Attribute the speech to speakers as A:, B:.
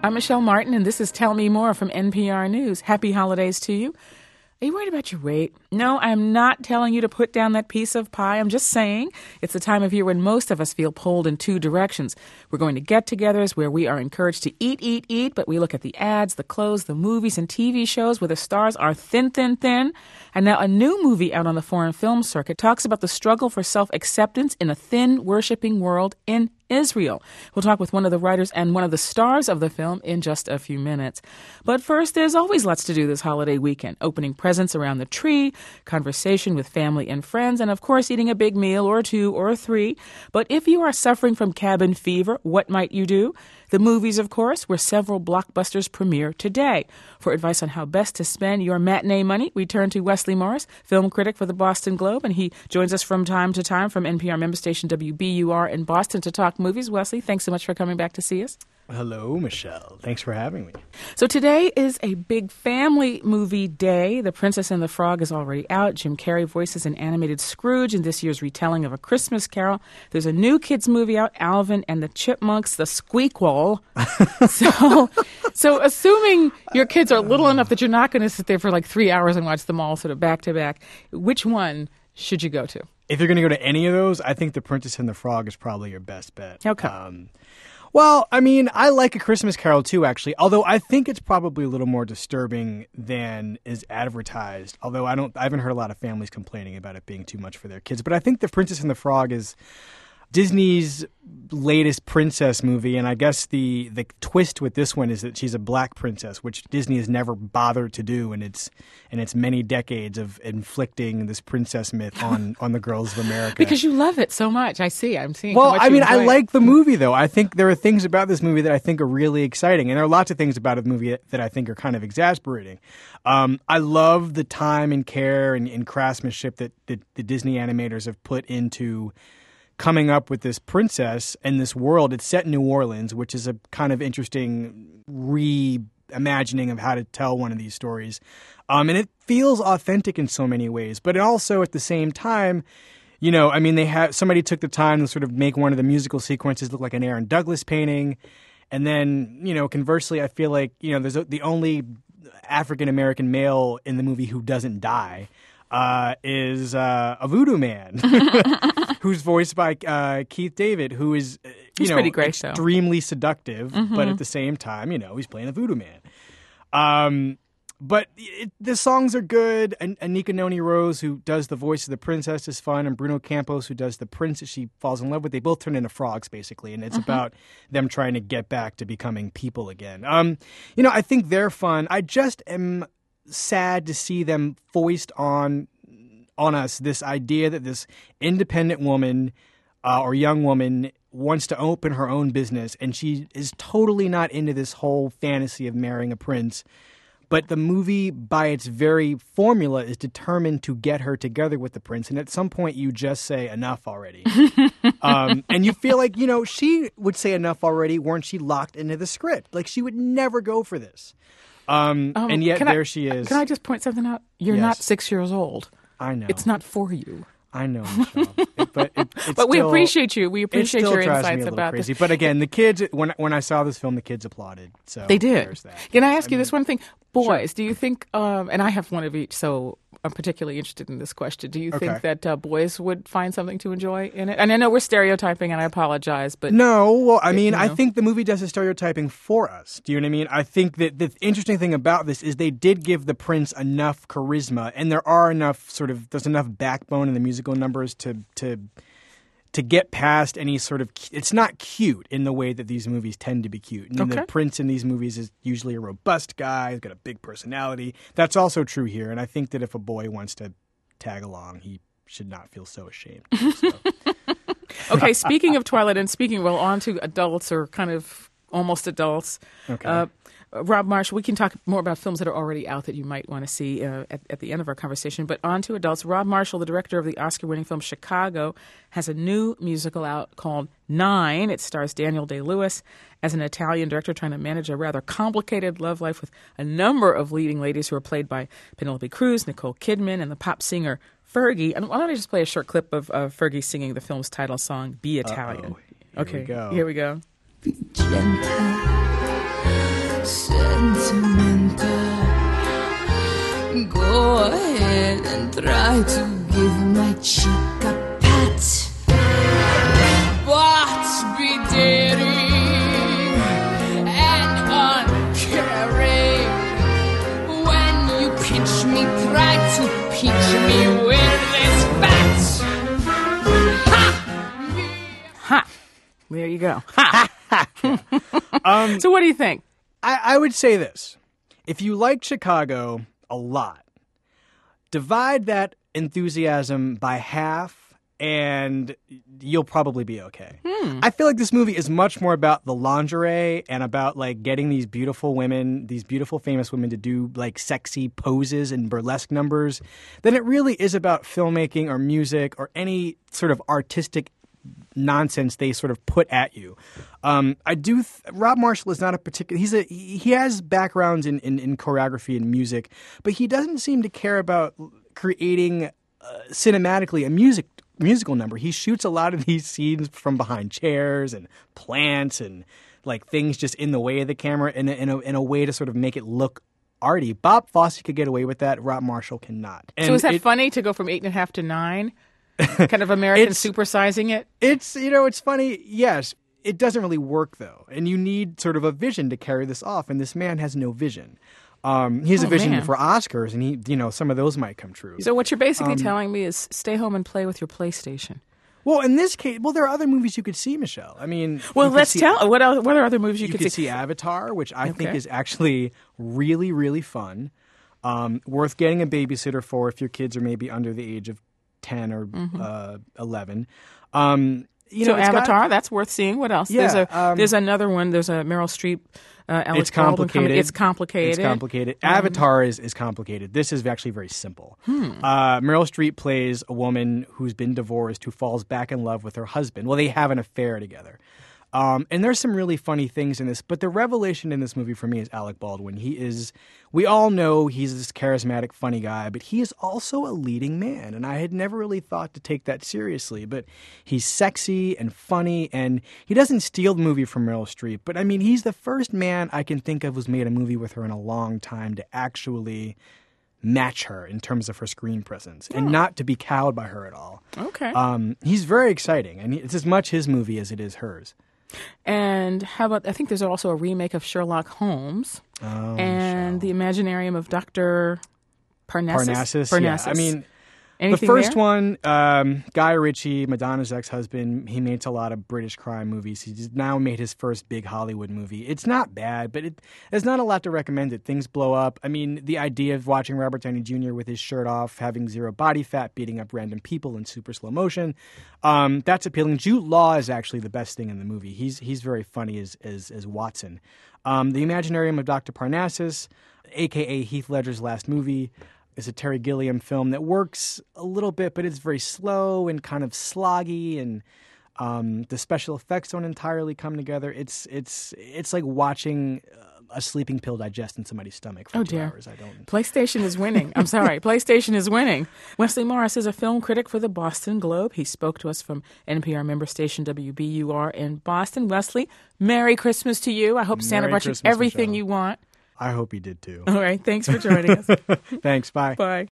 A: I'm Michelle Martin, and this is Tell Me More from NPR News. Happy holidays to you. Are you worried about your weight? No, I'm not telling you to put down that piece of pie. I'm just saying it's the time of year when most of us feel pulled in two directions. We're going to get-togethers where we are encouraged to eat, but we look at the ads, the clothes, the movies, and TV shows where the stars are thin. And now a new movie out on the foreign film circuit talks about the struggle for self-acceptance in a thin, worshipping world in Israel. We'll talk with one of the writers and one of the stars of the film in just a few minutes. But first, there's always lots to do this holiday weekend. Opening presents around the tree, conversation with family and friends, and of course, eating a big meal or two or three. But if you are suffering from cabin fever, what might you do? The movies, of course, where several blockbusters premiere today. For advice on how best to spend your matinee money, we turn to Wesley Morris, film critic for the Boston Globe, and he joins us from time to time from NPR member station WBUR in Boston to talk movies. Wesley, thanks so much for coming back to see us.
B: Hello, Michelle. Thanks for having me.
A: So today is a big family movie day. The Princess and the Frog is already out. Jim Carrey voices an animated Scrooge in this year's retelling of A Christmas Carol. There's a new kids movie out, Alvin and the Chipmunks, The Squeakquel. So assuming your kids are little enough that you're not going to sit there for like 3 hours and watch them all sort of back to back, which one should you go to?
B: If you're going to go to any of those, I think The Princess and the Frog is probably your best bet.
A: Okay.
B: Well, I mean, I like A Christmas Carol too, actually, although I think it's probably a little more disturbing than is advertised, although I haven't heard a lot of families complaining about it being too much for their kids. But I think The Princess and the Frog is Disney's latest princess movie, and I guess the twist with this one is that she's a black princess, which Disney has never bothered to do in its many decades of inflicting this princess myth on the girls of America.
A: Because you love it so much. I'm seeing.
B: Well, I mean, I like the movie, though. I think there are things about this movie that I think are really exciting, and there are lots of things about the movie that I think are kind of exasperating. I love the time and care and craftsmanship that the Disney animators have put into coming up with this princess and this world. It's set in New Orleans, which is a kind of interesting reimagining of how to tell one of these stories. And it feels authentic in so many ways, but it also at the same time, you know, I mean, somebody took the time to sort of make one of the musical sequences look like an Aaron Douglas painting. And then, you know, conversely, I feel like, you know, there's the only African-American male in the movie who doesn't die is a voodoo man who's voiced by Keith David, who is
A: pretty great,
B: extremely seductive, but at the same time, you know, he's playing a voodoo man. But the songs are good. And Anika Noni Rose, who does the voice of the princess, is fun. And Bruno Campos, who does the prince that she falls in love with. They both turn into frogs, basically. And it's about them trying to get back to becoming people again. You know, I think they're fun. I just am sad to see them foist on us this idea that this independent woman or young woman wants to open her own business, and she is totally not into this whole fantasy of marrying a prince. But the movie, by its very formula, is determined to get her together with the prince. And at some point, you just say, enough already. And you feel like, you know, she would say enough already, weren't she locked into the script? Like, she would never go for this. And yet there she is.
A: Can I just point something out? You're not 6 years old.
B: I know.
A: It's not for you.
B: I know, Michelle.
A: But we appreciate you. We appreciate your insights about
B: crazy.
A: this.
B: But again, the kids, when I saw this film, the kids applauded. So
A: they did.
B: There's that.
A: Can I ask you this one thing? Boys,
B: Sure.
A: do you think, and I have one of each, so I'm particularly interested in this question. Do you think that boys would find something to enjoy in it? And I know we're stereotyping, and I apologize, but...
B: No, well, I mean, I think the movie does the stereotyping for us. Do you know what I mean? I think that the interesting thing about this is they did give the prince enough charisma, and there's enough backbone in the musical numbers to get past any sort of... It's not cute in the way that these movies tend to be cute. And the prince in these movies is usually a robust guy. He's got a big personality. That's also true here. And I think that if a boy wants to tag along, he should not feel so ashamed.
A: Okay, speaking of Twilight and on to adults or kind of almost adults.
B: Okay.
A: Rob Marshall, we can talk more about films that are already out that you might want to see at the end of our conversation. But on to adults. Rob Marshall, the director of the Oscar-winning film Chicago, has a new musical out called Nine. It stars Daniel Day-Lewis as an Italian director trying to manage a rather complicated love life with a number of leading ladies who are played by Penelope Cruz, Nicole Kidman, and the pop singer Fergie. And why don't I just play a short clip of Fergie singing the film's title song, Be Italian.
B: Here we go.
A: Here we go.
C: sentimental. Go ahead and try to give my cheek a pat, but be daring and uncaring. When you pinch me, try to peach me with this bat.
A: Ha! There you go. Ha! So what do you think?
B: I would say this. If you like Chicago a lot, divide that enthusiasm by half and you'll probably be okay. I feel like this movie is much more about the lingerie and about like getting these beautiful women, these beautiful famous women to do like sexy poses and burlesque numbers than it really is about filmmaking or music or any sort of artistic nonsense they sort of put at you. Rob Marshall is not a particular. He has backgrounds in choreography and music, but he doesn't seem to care about creating cinematically a musical number. He shoots a lot of these scenes from behind chairs and plants and like things just in the way of the camera in a way to sort of make it look arty. Bob Fosse could get away with that. Rob Marshall cannot. And
A: so is that funny to go from 8.5 to 9? Kind of American supersizing it?
B: It's funny. Yes. It doesn't really work, though. And you need sort of a vision to carry this off. And this man has no vision. He has a vision for Oscars, and some of those might come true.
A: So what you're basically telling me is stay home and play with your PlayStation.
B: Well, in this case, there are other movies you could see, Michelle. I mean,
A: let's tell. What are other movies you could see?
B: You could see Avatar, which I think is actually really, really fun. Worth getting a babysitter for if your kids are maybe under the age of 10 or 11.
A: Avatar, that's worth seeing. What else?
B: Yeah,
A: there's another one. There's a Meryl Streep.
B: It's complicated.
A: It's complicated.
B: Avatar is complicated. This is actually very simple. Meryl Streep plays a woman who's been divorced who falls back in love with her husband. Well, they have an affair together. And there's some really funny things in this, but the revelation in this movie for me is Alec Baldwin. We all know he's this charismatic, funny guy, but he is also a leading man. And I had never really thought to take that seriously, but he's sexy and funny, and he doesn't steal the movie from Meryl Streep. But I mean, he's the first man I can think of who's made a movie with her in a long time to actually match her in terms of her screen presence and not to be cowed by her at all.
A: Okay.
B: He's very exciting, and it's as much his movie as it is hers.
A: And how about, I think there's also a remake of Sherlock Holmes and the Imaginarium of Dr. Parnassus.
B: Yeah. I mean,
A: anything
B: the first
A: there?
B: one, Guy Ritchie, Madonna's ex-husband, he makes a lot of British crime movies. He's now made his first big Hollywood movie. It's not bad, but there's not a lot to recommend it. Things blow up. I mean, the idea of watching Robert Downey Jr. with his shirt off, having zero body fat, beating up random people in super slow motion, that's appealing. Jude Law is actually the best thing in the movie. He's very funny as Watson. The Imaginarium of Dr. Parnassus, a.k.a. Heath Ledger's last movie, is a Terry Gilliam film that works a little bit, but it's very slow and kind of sloggy, and the special effects don't entirely come together. It's like watching a sleeping pill digest in somebody's stomach for 2 hours.
A: PlayStation is winning. I'm sorry. PlayStation is winning. Wesley Morris is a film critic for the Boston Globe. He spoke to us from NPR member station WBUR in Boston. Wesley, Merry Christmas to you. I hope Santa brought you everything you want.
B: I hope he did too.
A: All right. Thanks for joining us.
B: Thanks. Bye.
A: Bye.